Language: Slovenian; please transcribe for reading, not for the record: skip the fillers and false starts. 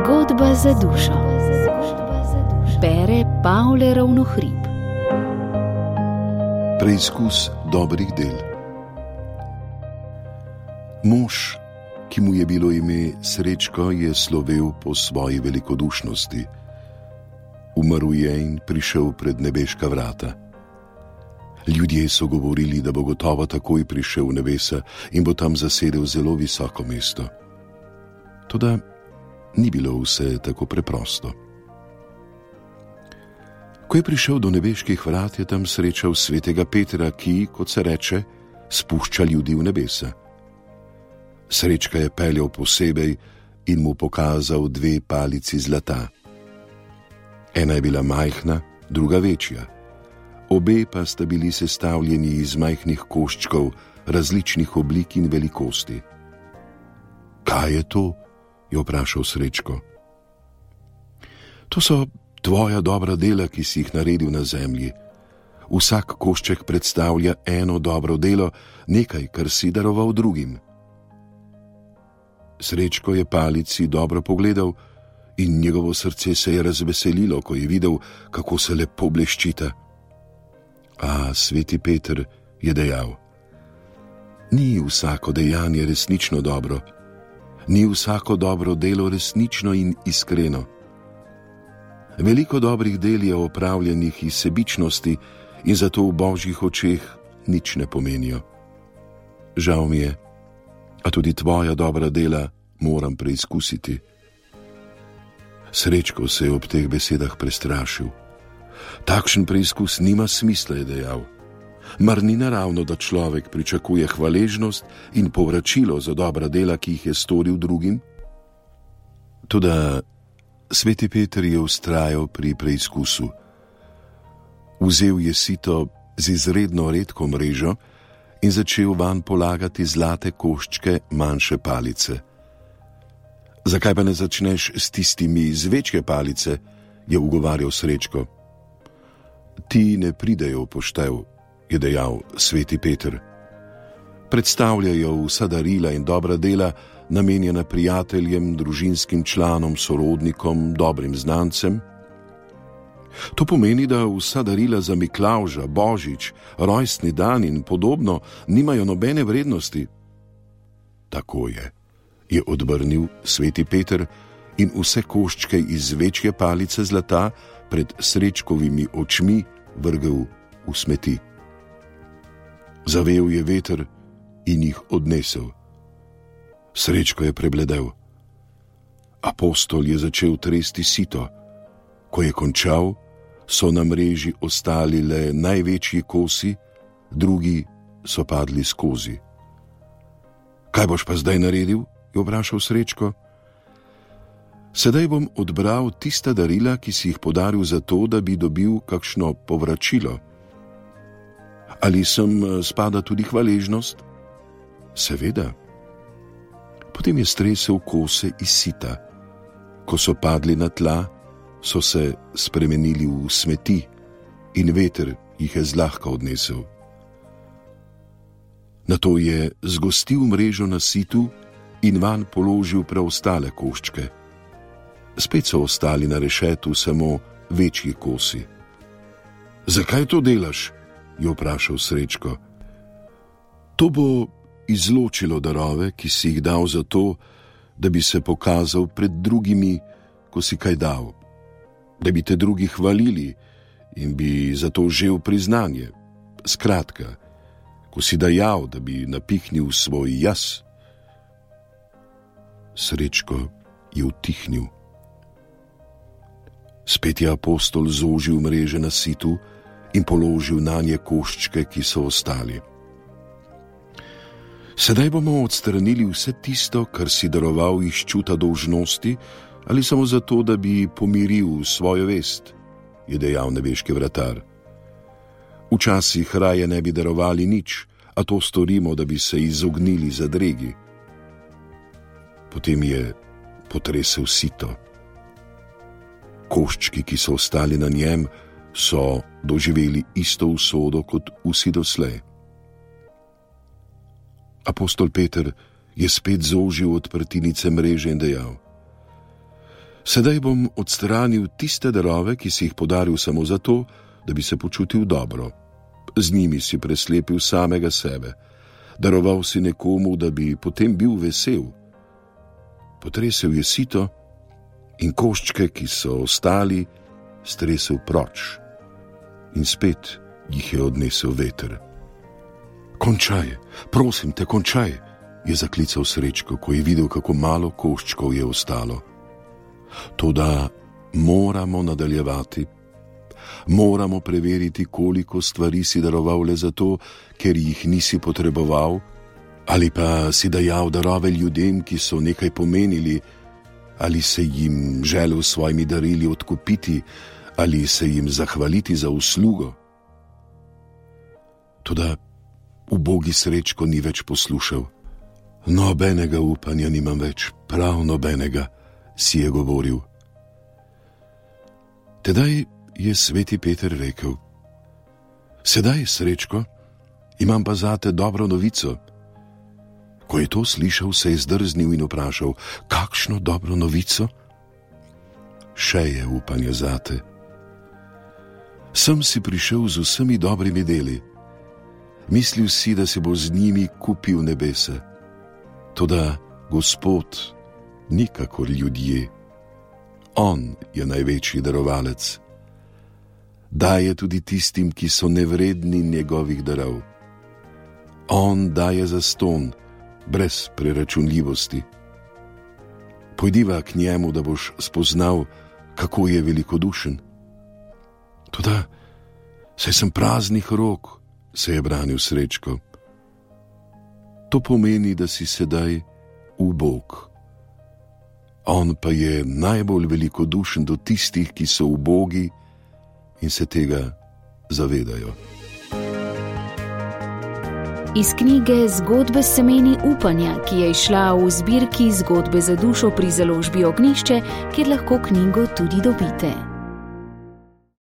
Zgodba za dušo. Bere Pavle Ravnohrib. Preizkus dobrih del. Mož, ki mu je bilo ime Srečko, je slovel po svoji velikodušnosti. Umrl je in prišel pred nebeška vrata. Ljudje so govorili, da bo gotovo takoj prišel v nebesa in bo tam zasedel zelo visoko mesto. Toda ni bilo vse tako preprosto. Ko je prišel do nebeških vrat, je tam srečal svetega Petra, ki, kot se reče, spušča ljudi v nebesa. Srečka je peljal posebej in mu pokazal 2 palici zlata. Ena je bila majhna, druga večja. Obe pa sta bili sestavljeni iz majhnih koščkov različnih oblik in velikosti. Kaj je to? Je vprašal Srečko. To so tvoja dobra dela, ki si jih naredil na zemlji. Vsak košček predstavlja eno dobro delo, nekaj, kar si daroval drugim. Srečko je palici dobro pogledal in njegovo srce se je razveselilo, ko je videl, kako se lepo bleščita. A sveti Peter je dejal: ni vsako dejanje resnično dobro, ni vsako dobro delo resnično in iskreno. Veliko dobrih del je opravljenih iz sebičnosti in zato v Božjih očeh nič ne pomenijo. Žal mi je, a tudi tvoja dobra dela moram preizkusiti. Srečko se je ob teh besedah prestrašil. Takšen preizkus nima smisla, je dejal. Mar ni naravno, da človek pričakuje hvaležnost in povračilo za dobra dela, ki jih je storil drugim? Toda sveti Peter je vztrajal pri preizkusu. Vzel je sito z izredno redko mrežo in začel vanj polagati zlate koščke manjše palice. Zakaj pa ne začneš s tistimi z večje palice, je ugovarjal Srečko. Ti ne pridejo v poštev, je dejal sveti Peter. Predstavljajo vsa darila in dobra dela, namenjena prijateljem, družinskim članom, sorodnikom, dobrim znancem. To pomeni, da vsa darila za Miklavža, Božič, rojstni dan in podobno nimajo nobene vrednosti. Tako je odvrnil sveti Peter in vse koščke iz večje palice zlata pred Srečkovimi očmi vrgel v smeti. Zavel je veter in jih odnesel. Srečko je prebledel. Apostol je začel tresti sito. Ko je končal, so na mreži ostali le največji kosi, drugi so padli skozi. Kaj boš pa zdaj naredil? Je vprašal Srečko. Sedaj bom odbral tista darila, ki si jih podaril zato, da bi dobil kakšno povračilo. Ali sem spada tudi hvaležnost? Seveda. Potem je stresel kose iz sita. Ko so padli na tla, so se spremenili v smeti in veter jih je zlahka odnesel. Nato je zgostil mrežo na situ in vanj položil preostale koščke. Spet so ostali na rešetu samo večji kosi. Zakaj to delaš? Je vprašal Srečko. To bo izločilo darove, ki si jih dal zato, da bi se pokazal pred drugimi, ko si kaj dal. Da bi te drugi hvalili in bi zato žel priznanje. Skratka, ko si dajal, da bi napihnil svoj jaz. Srečko je utihnil. Spet je apostol zožil mreže na situ in položil nanje koščke, ki so ostali. Sedaj bomo odstranili vse tisto, kar si daroval iz čuta dolžnosti, ali samo zato, da bi pomiril svojo vest, je dejal nebeški vratar. Včasih raje ne bi darovali nič, a to storimo, da bi se izognili zadregi. Potem je potresel sito. Koščki, ki so ostali na njem, so doživeli isto usodo kot vsi doslej. Apostol Peter je spet zožil odprtinice mreže in dejal: Sedaj bom odstranil tiste darove, ki si jih podaril samo zato, da bi se počutil dobro. Z njimi si preslepil samega sebe. Daroval si nekomu, da bi potem bil vesel. Potresel je sito in koščke, ki so ostali, stresel proč. In spet jih je odnesel veter. Končaj, prosim te, končaj, je zaklical Srečko, ko je videl, kako malo koščkov je ostalo. Toda moramo nadaljevati. Moramo preveriti, koliko stvari si daroval le zato, ker jih nisi potreboval, ali pa si dajal darove ljudem, ki so nekaj pomenili, ali se jim želel s svojimi darili odkupiti, ali se jim zahvaliti za uslugo. Toda ubogi Srečko ni več poslušal. Nobenega upanja nimam več, prav nobenega, si je govoril. Tedaj je sveti Peter rekel: Sedaj, Srečko, imam pa zate dobro novico. Ko je to slišal, se je zdrznil in vprašal: Kakšno dobro novico? Še je upanje zate. Sem si prišel z vsemi dobrimi deli. Mislil si, da si bo z njimi kupil nebesa. Toda Gospod ni kakor ljudje. On je največji darovalec. Daje tudi tistim, ki so nevredni njegovih darov. On daje zastonj, brez preračunljivosti. Pojdiva k njemu, da boš spoznal, kako je velikodušen. Toda, saj sem praznih rok, se je branil Srečko. To pomeni, da si sedaj ubog. On pa je najbolj velikodušen do tistih, ki so ubogi in se tega zavedajo. Iz knjige Zgodbe s semeni upanja, ki je izšla v zbirki Zgodbe za dušo pri založbi Ognjišče, kjer lahko knjigo tudi dobite.